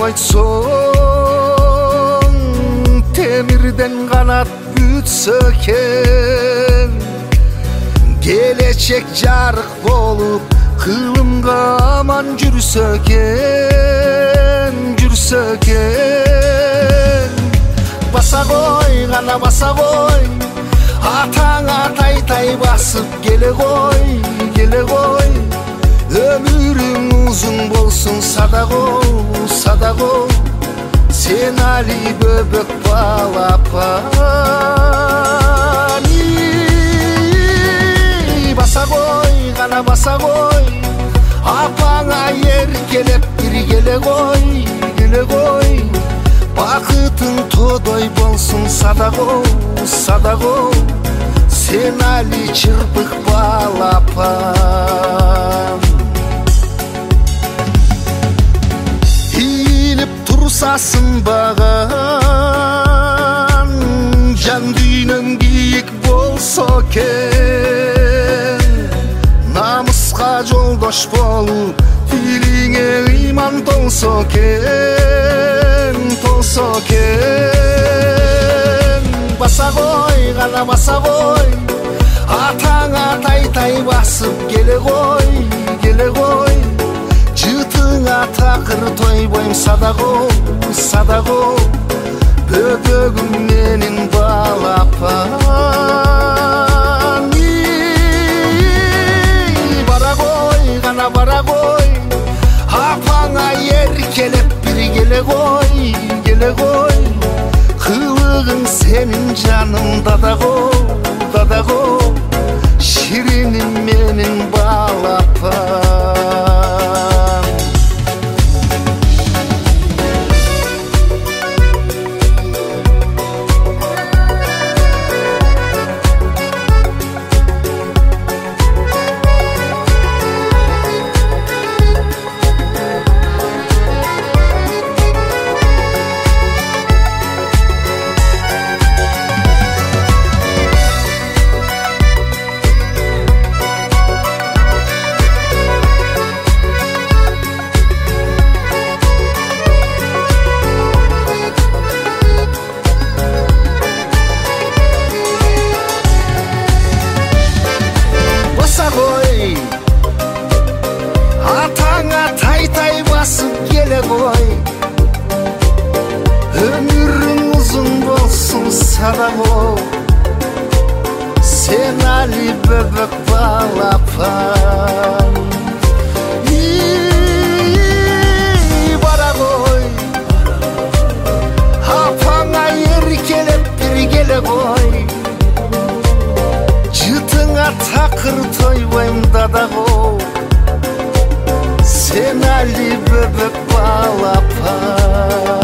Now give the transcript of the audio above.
айтсоң темирден канат бүтсө экен келечек жарык болуп кылымга аман жүрсө экен баса кой гана баса кой атаңа тай басып келе кой өмүрүң узун болсун садагол сен али бөбөк балапан баса кой гана баса кой апаңа эркелеп бир келе кой бакытың тодой болсун садагол сен али чырпык балапан ийилип турса сынбаган жан дүйнөң кийик болсо экен намыска жолдош болуп тилиңе ыйман толсо экен баса кой гана баса кой атаңа тай басып келе кой жытыңа такыр тойбойм садагол бөбөгүм менин балапан бара кой гана бара кой апаңа эркелеп бир келе кой кылыгың сенин жанымда дагы шириним менин балапан атаңа тай басып келе кой өмүрүң узун болсун садагол сен али бөбөк балапан бара кой апаңа эркелеп бир келе кой жытыңа такыр тойбойм дадагол сен али бөбөк балапан